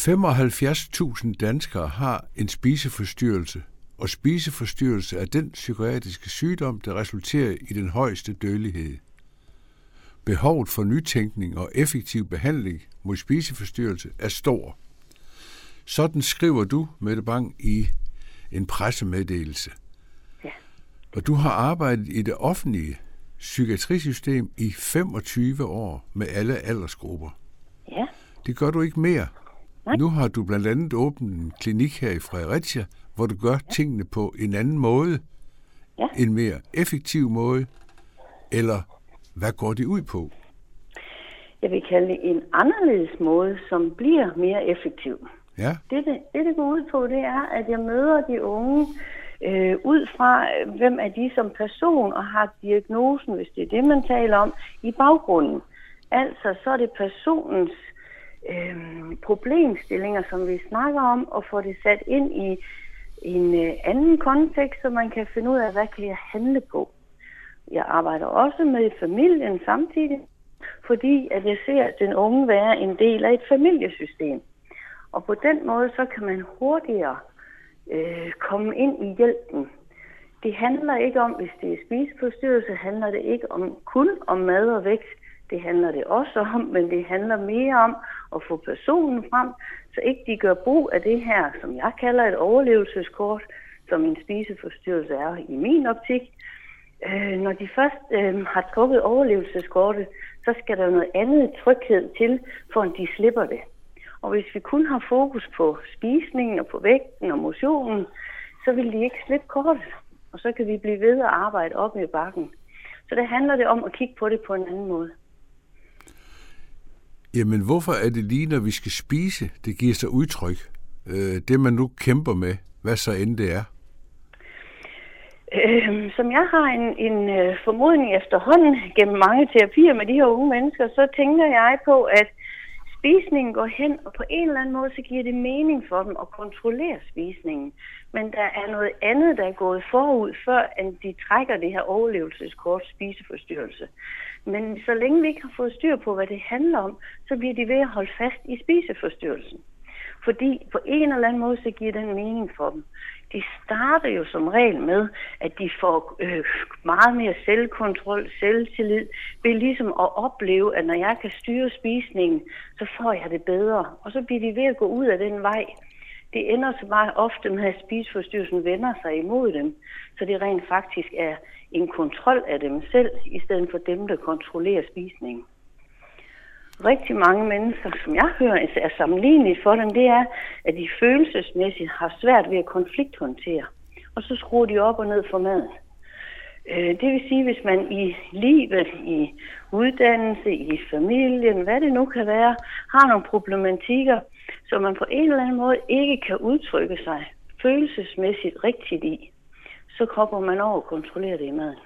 75.000 danskere har en spiseforstyrrelse, og spiseforstyrrelse er den psykiatriske sygdom, der resulterer i den højeste dødelighed. Behovet for nytænkning og effektiv behandling mod spiseforstyrrelse er stor. Sådan skriver du, Mette Bang, i en pressemeddelelse. Ja. Og du har arbejdet i det offentlige psykiatrisystem i 25 år med alle aldersgrupper. Ja. Det gør du ikke mere. Nej. Nu har du blandt andet åbnet en klinik her i Fredericia, hvor du gør tingene på en anden måde, en mere effektiv måde, eller hvad går det ud på? Jeg vil kalde det en anderledes måde, som bliver mere effektiv. Ja. Det går ud på, det er, at jeg møder de unge ud fra, hvem er de som person, og har diagnosen, hvis det er det, man taler om, i baggrunden. Altså, så er det personens problemstillinger, som vi snakker om, og får det sat ind i en anden kontekst, så man kan finde ud af, hvad kan jeg handle på. Jeg arbejder også med familien samtidig, fordi at jeg ser den unge være en del af et familiesystem. Og på den måde, så kan man hurtigere komme ind i hjælpen. Det handler ikke om, hvis det er spiseforstyrrelse, handler det ikke kun om mad og vægt. Det handler det også om, men det handler mere om at få personen frem, så ikke de gør brug af det her, som jeg kalder et overlevelseskort, som en spiseforstyrrelse er i min optik. Når de først har trukket overlevelseskortet, så skal der noget andet tryghed til, for at de slipper det. Og hvis vi kun har fokus på spisningen og på vægten og motionen, så vil de ikke slippe kortet. Og så kan vi blive ved at arbejde op i bakken. Så det handler det om at kigge på det på en anden måde. Jamen, hvorfor er det lige, når vi skal spise, det giver sig udtryk? Det, man nu kæmper med, hvad så end det er? Som jeg har en formodning efterhånden gennem mange terapier med de her unge mennesker, så tænker jeg på, at spisningen går hen, og på en eller anden måde, så giver det mening for dem at kontrollere spisningen. Men der er noget andet, der er gået forud, før at de trækker det her overlevelseskort spiseforstyrrelse. Men så længe vi ikke har fået styr på, hvad det handler om, så bliver de ved at holde fast i spiseforstyrrelsen. Fordi på en eller anden måde, så giver den mening for dem. De starter jo som regel med, at de får meget mere selvkontrol, selvtillid, ved ligesom at opleve, at når jeg kan styre spisningen, så får jeg det bedre. Og så bliver de ved at gå ud af den vej. Det ender så meget ofte med, at spiseforstyrrelsen vender sig imod dem, så det rent faktisk er en kontrol af dem selv, i stedet for dem, der kontrollerer spisningen. Rigtig mange mennesker, som jeg hører, er sammenligneligt for dem, det er, at de følelsesmæssigt har svært ved at konflikthåndtere. Og så skruer de op og ned for maden. Det vil sige, hvis man i livet, i uddannelse, i familien, hvad det nu kan være, har nogle problematikker, som man på en eller anden måde ikke kan udtrykke sig følelsesmæssigt rigtigt i, så kommer man over og kontrollerer det i maden.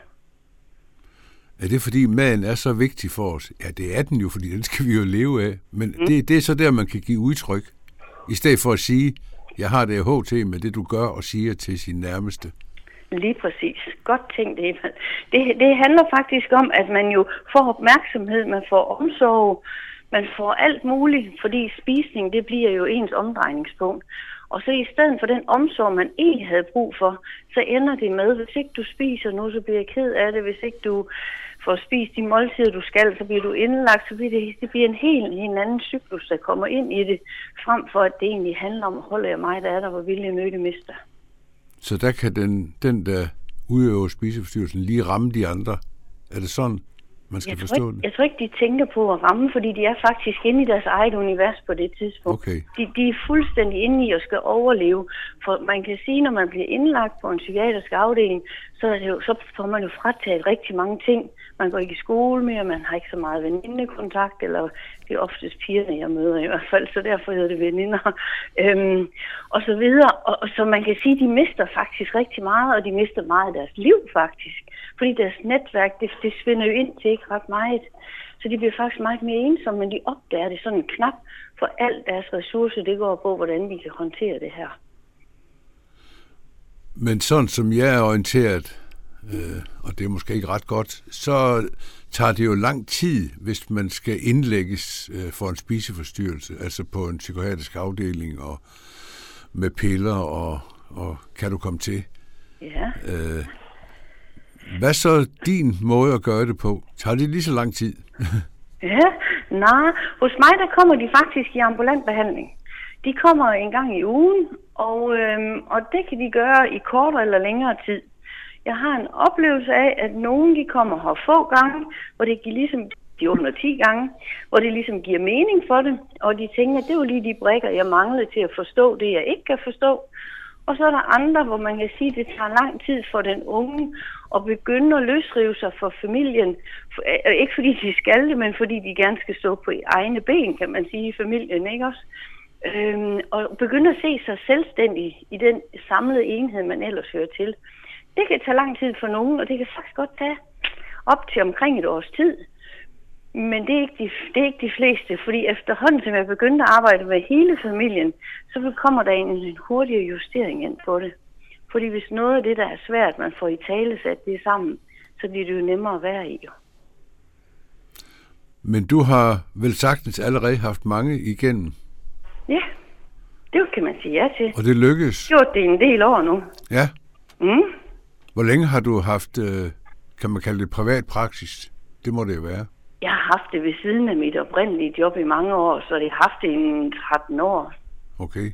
Er det fordi maden er så vigtig for os? Ja, det er den jo, fordi den skal vi jo leve af. Men det er så der, man kan give udtryk. I stedet for at sige, jeg har det HT med det, du gør og siger til sin nærmeste. Lige præcis. Godt tænkt, Eva. Det handler faktisk om, at man jo får opmærksomhed, man får omsorg, man får alt muligt, fordi spisning, det bliver jo ens omdrejningspunkt. Og så i stedet for den omsorg, man egentlig havde brug for, så ender det med, hvis ikke du spiser nu, så bliver jeg ked af det. Hvis ikke du får spist de måltider, du skal, så bliver du indlagt. Så bliver det bliver en anden cyklus, der kommer ind i det, frem for at det egentlig handler om, holder jeg mig, der er der, hvor vilje nødig mister. Så der kan den der udøver spiseforstyrrelsen lige ramme de andre. Er det sådan, man skal forstå det? Jeg tror ikke, de tænker på at ramme, fordi de er faktisk inde i deres eget univers på det tidspunkt. Okay. De er fuldstændig inde i at skal overleve. For man kan sige, når man bliver indlagt på en psykiatrisk afdeling, så får man jo frataget rigtig mange ting. Man går ikke i skole mere, man har ikke så meget venindekontakt, eller det er oftest pigerne, jeg møder i hvert fald, så derfor hedder det veninder, og så videre. Og så man kan sige, de mister faktisk rigtig meget, og de mister meget af deres liv faktisk. Fordi deres netværk, det svinder jo ind til ikke ret meget. Så de bliver faktisk meget mere ensomme, men de opdager det sådan knap, for alt deres ressourcer, det går på, hvordan de kan håndtere det her. Men sådan som jeg er orienteret, og det er måske ikke ret godt, så tager det jo lang tid, hvis man skal indlægges for en spiseforstyrrelse, altså på en psykiatrisk afdeling og med piller og kan du komme til. Ja. Hvad så din måde at gøre det på? Tager det lige så lang tid? Ja, nej. Hos mig, der kommer de faktisk i ambulant behandling. De kommer en gang i ugen, og det kan de gøre i kortere eller længere tid. Jeg har en oplevelse af, at nogen de kommer her få gange, hvor det giver ligesom de under 10 gange, hvor det ligesom giver mening for dem, og de tænker, det var lige de brikker, jeg manglede til at forstå det, jeg ikke kan forstå. Og så er der andre, hvor man kan sige, at det tager lang tid for den unge at begynde at løsrive sig for familien. Ikke fordi de skal det, men fordi de gerne skal stå på egne ben, kan man sige, i familien, ikke også? Og begynde at se sig selvstændig i den samlede enhed, man ellers hører til. Det kan tage lang tid for nogen, og det kan faktisk godt tage op til omkring et års tid. Men det er ikke de fleste, fordi efterhånden, som jeg begyndte at arbejde med hele familien, så kommer der en hurtigere justering ind på det. Fordi hvis noget af det, der er svært, man får i tale sat det sammen, så bliver det jo nemmere at være i. Men du har vel sagtens allerede haft mange igennem? Ja, det kan man sige ja til. Og det lykkes? Gjort det en del år nu. Ja. Mm. Hvor længe har du haft, kan man kalde det privat praksis? Det må det jo være. Jeg har haft det ved siden af mit oprindelige job i mange år, så det har haft det i 13 år. Okay.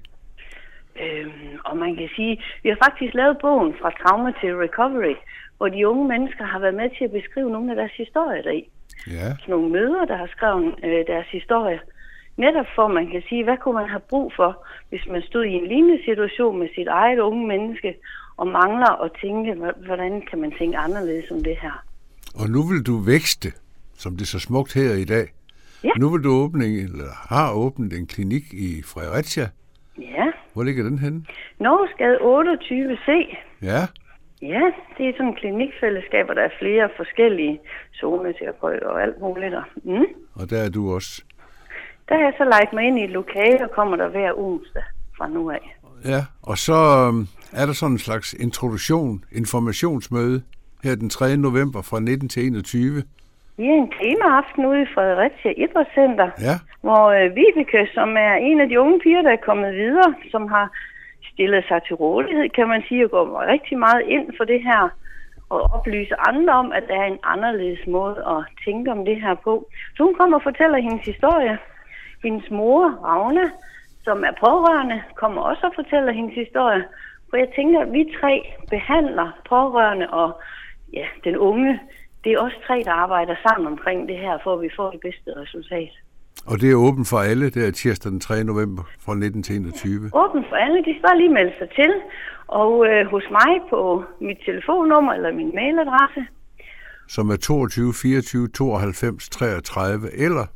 Og man kan sige, vi har faktisk lavet bogen Fra Trauma til Recovery, hvor de unge mennesker har været med til at beskrive nogle af deres historier deri. Ja. Så nogle mødre, der har skrevet deres historie. Netop for, man kan sige, hvad kunne man have brug for, hvis man stod i en lignende situation med sit eget unge menneske, og mangler at tænke, hvordan kan man tænke anderledes om det her. Og nu vil du vækste, som det så smukt her i dag. Ja. Nu vil du har åbnet en klinik i Fredericia. Ja. Hvor ligger den henne? Norgesgade 28C. Ja. Ja, det er sådan en klinikfællesskab, og der er flere forskellige zoneterapeuter og alt muligt der. Mm. Og der er du også? Der har jeg så lagt mig ind i et lokale, og kommer der hver onsdag fra nu af. Ja, og så er der sådan en slags informationsmøde her den 3. november fra 19 til 21. Vi er en temaaften ude i Fredericia Idrætscenter, ja. Hvor Vibeke, som er en af de unge piger, der er kommet videre, som har stillet sig til rådighed, kan man sige, og går rigtig meget ind for det her, og oplyse andre om, at der er en anderledes måde at tænke om det her på. Så hun kommer og fortæller hendes historie. Hendes mor, Ragna, som er pårørende, kommer også og fortæller hendes historie. For jeg tænker, at vi tre behandler pårørende og den unge. Det er også tre, der arbejder sammen omkring det her, for at vi får det bedste resultat. Og det er åbent for alle, det er tirsdag den 3. november fra 19 til 21? Åbent for alle, de skal bare lige melde sig til. Og hos mig på mit telefonnummer eller min mailadresse. Som er 22 24 92 33 eller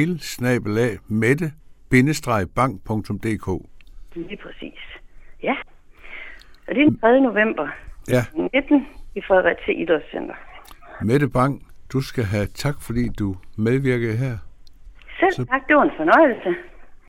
mail@mette-bank.dk. Lige præcis. Ja. Og det er den 3. november. Ja. 19 i Fredericia Idrætscenter. Mette Bang, du skal have tak, fordi du medvirkede her. Selv tak, det var en fornøjelse.